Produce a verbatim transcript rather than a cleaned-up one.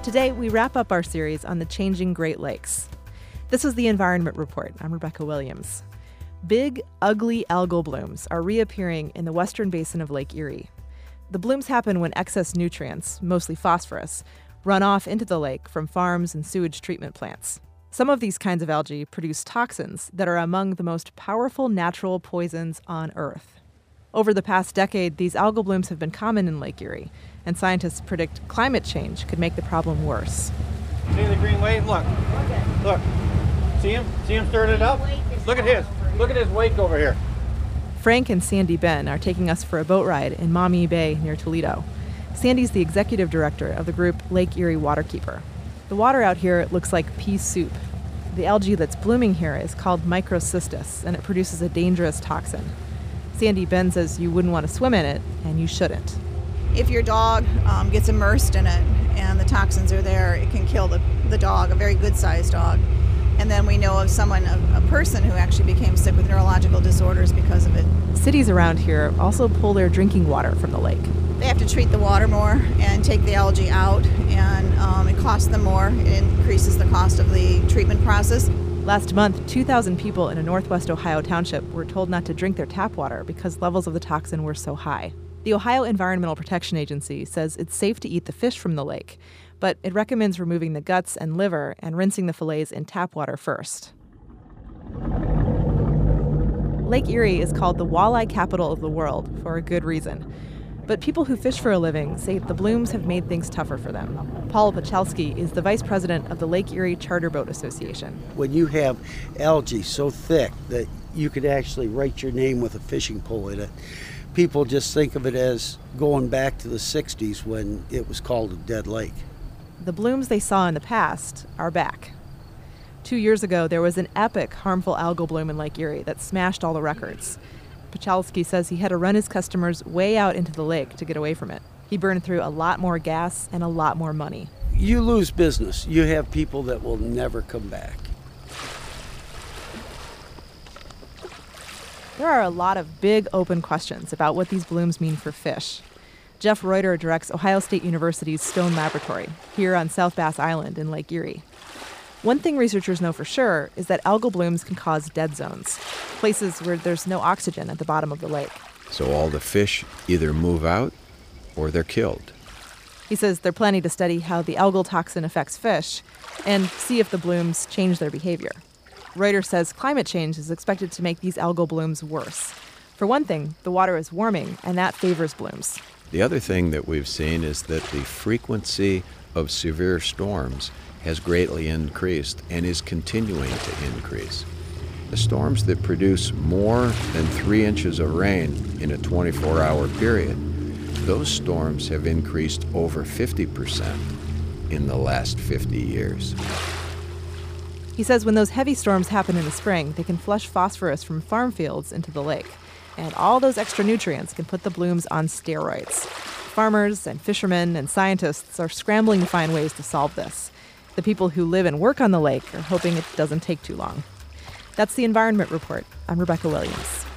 Today, we wrap up our series on the changing Great Lakes. This is the Environment Report. I'm Rebecca Williams. Big, ugly algal blooms are reappearing in the western basin of Lake Erie. The blooms happen when excess nutrients, mostly phosphorus, run off into the lake from farms and sewage treatment plants. Some of these kinds of algae produce toxins that are among the most powerful natural poisons on Earth. Over the past decade, these algal blooms have been common in Lake Erie, and scientists predict climate change could make the problem worse. See the green wave? Look. Look. See him? See him stirring it up? Look at his. Look at his wake over here. Frank and Sandy Ben are taking us for a boat ride in Maumee Bay near Toledo. Sandy's the executive director of the group Lake Erie Waterkeeper. The water out here looks like pea soup. The algae that's blooming here is called microcystis, and it produces a dangerous toxin. Sandy Ben says you wouldn't want to swim in it, and you shouldn't. If your dog um, gets immersed in it and the toxins are there, it can kill the, the dog, a very good-sized dog. And then we know of someone, a, a person who actually became sick with neurological disorders because of it. Cities around here also pull their drinking water from the lake. They have to treat the water more and take the algae out, and um, it costs them more. It increases the cost of the treatment process. Last month, two thousand people in a northwest Ohio township were told not to drink their tap water because levels of the toxin were so high. The Ohio Environmental Protection Agency says it's safe to eat the fish from the lake, but it recommends removing the guts and liver and rinsing the fillets in tap water first. Lake Erie is called the walleye capital of the world for a good reason. But people who fish for a living say the blooms have made things tougher for them. Paul Pachalski is the vice president of the Lake Erie Charter Boat Association. When you have algae so thick that you could actually write your name with a fishing pole in it, people just think of it as going back to the sixties when it was called a dead lake. The blooms they saw in the past are back. Two years ago, there was an epic harmful algal bloom in Lake Erie that smashed all the records. Pachalski says he had to run his customers way out into the lake to get away from it. He burned through a lot more gas and a lot more money. You lose business. You have people that will never come back. There are a lot of big open questions about what these blooms mean for fish. Jeff Reuter directs Ohio State University's Stone Laboratory here on South Bass Island in Lake Erie. One thing researchers know for sure is that algal blooms can cause dead zones, places where there's no oxygen at the bottom of the lake. So all the fish either move out or they're killed. He says they're planning to study how the algal toxin affects fish and see if the blooms change their behavior. Reuter says climate change is expected to make these algal blooms worse. For one thing, the water is warming, and that favors blooms. The other thing that we've seen is that the frequency of severe storms has greatly increased and is continuing to increase. The storms that produce more than three inches of rain in a twenty-four hour period, those storms have increased over fifty percent in the last fifty years. He says when those heavy storms happen in the spring, they can flush phosphorus from farm fields into the lake. And all those extra nutrients can put the blooms on steroids. Farmers and fishermen and scientists are scrambling to find ways to solve this. The people who live and work on the lake are hoping it doesn't take too long. That's the Environment Report. I'm Rebecca Williams.